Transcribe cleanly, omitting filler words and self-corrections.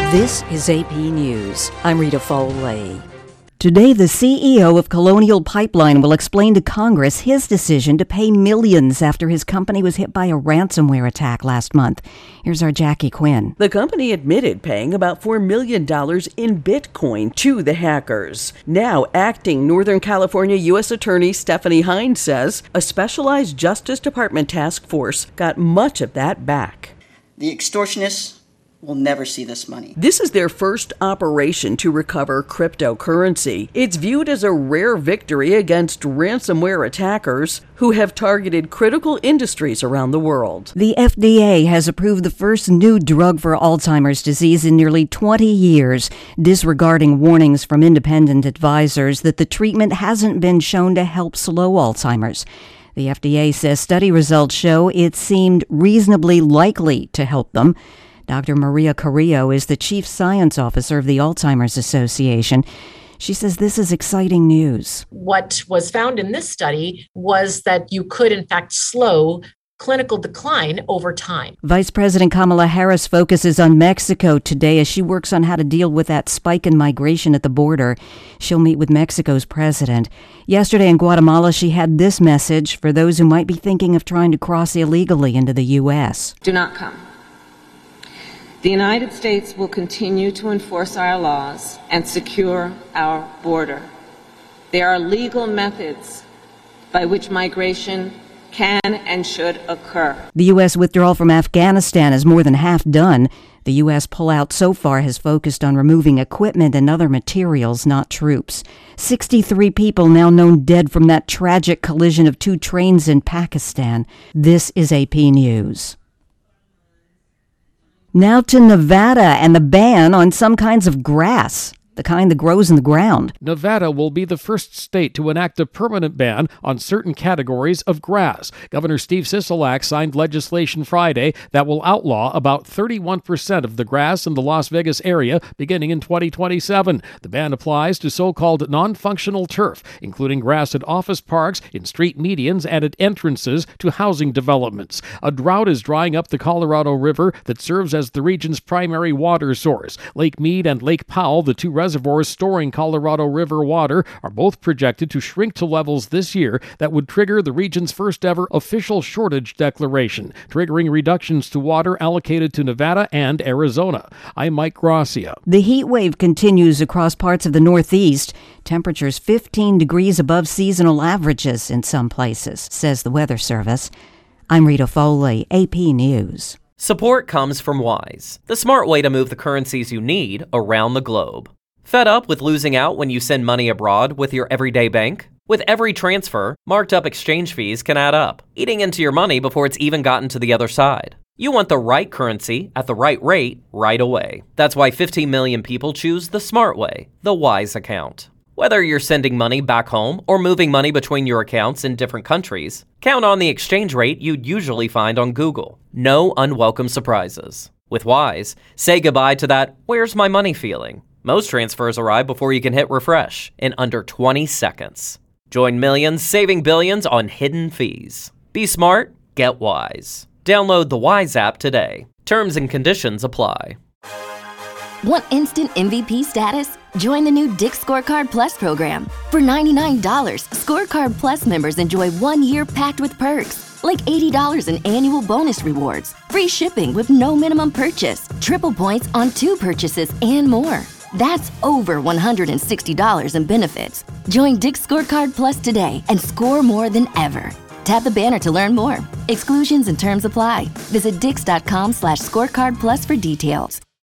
This is AP News. I'm Rita Foley. Today, the CEO of Colonial Pipeline will explain to Congress his decision to pay millions after his company was hit by a ransomware attack last month. Here's our Jackie Quinn. The company admitted paying about $4 million in Bitcoin to the hackers. Now, acting Northern California U.S. Attorney Stephanie Hines says a specialized Justice Department task force got much of that back. The extortionists will never see this money. This is their first operation to recover cryptocurrency. It's viewed as a rare victory against ransomware attackers who have targeted critical industries around the world. The FDA has approved the first new drug for Alzheimer's disease in nearly 20 years, disregarding warnings from independent advisors that the treatment hasn't been shown to help slow Alzheimer's. The FDA says study results show it seemed reasonably likely to help them. Dr. Maria Carrillo is the Chief Science Officer of the Alzheimer's Association. She says this is exciting news. What was found in this study was that you could, in fact, slow clinical decline over time. Vice President Kamala Harris focuses on Mexico today as she works on how to deal with that spike in migration at the border. She'll meet with Mexico's president. Yesterday in Guatemala, she had this message for those who might be thinking of trying to cross illegally into the U.S. Do not come. The United States will continue to enforce our laws and secure our border. There are legal methods by which migration can and should occur. The U.S. withdrawal from Afghanistan is more than half done. The U.S. pullout so far has focused on removing equipment and other materials, not troops. 63 people now known dead from that tragic collision of two trains in Pakistan. This is AP News. Now to Nevada and the ban on some kinds of grass, the kind that grows in the ground. Nevada will be the first state to enact a permanent ban on certain categories of grass. Governor Steve Sisolak signed legislation Friday that will outlaw about 31% of the grass in the Las Vegas area beginning in 2027. The ban applies to so-called non-functional turf, including grass at office parks, in street medians, and at entrances to housing developments. A drought is drying up the Colorado River that serves as the region's primary water source. Lake Mead and Lake Powell, the two reservoirs storing Colorado River water, are both projected to shrink to levels this year that would trigger the region's first ever official shortage declaration, triggering reductions to water allocated to Nevada and Arizona. I'm Mike Gracia. The heat wave continues across parts of the Northeast. Temperatures 15 degrees above seasonal averages in some places, says the Weather Service. I'm Rita Foley, AP News. Support comes from Wise, the smart way to move the currencies you need around the globe. Fed up with losing out when you send money abroad with your everyday bank? With every transfer, marked up exchange fees can add up, eating into your money before it's even gotten to the other side. You want the right currency at the right rate right away. That's why 15 million people choose the smart way, the Wise account. Whether you're sending money back home or moving money between your accounts in different countries, count on the exchange rate you'd usually find on Google. No unwelcome surprises. With Wise, say goodbye to that "where's my money" feeling. Most transfers arrive before you can hit refresh in under 20 seconds. Join millions saving billions on hidden fees. Be smart, get Wise. Download the Wise app today. Terms and conditions apply. Want instant MVP status? Join the new Dick's Scorecard Plus program. For $99, Scorecard Plus members enjoy 1 year packed with perks, like $80 in annual bonus rewards, free shipping with no minimum purchase, triple points on 2 purchases, and more. That's over $160 in benefits. Join Dick's Scorecard Plus today and score more than ever. Tap the banner to learn more. Exclusions and terms apply. Visit Dix.com/scorecard plus for details.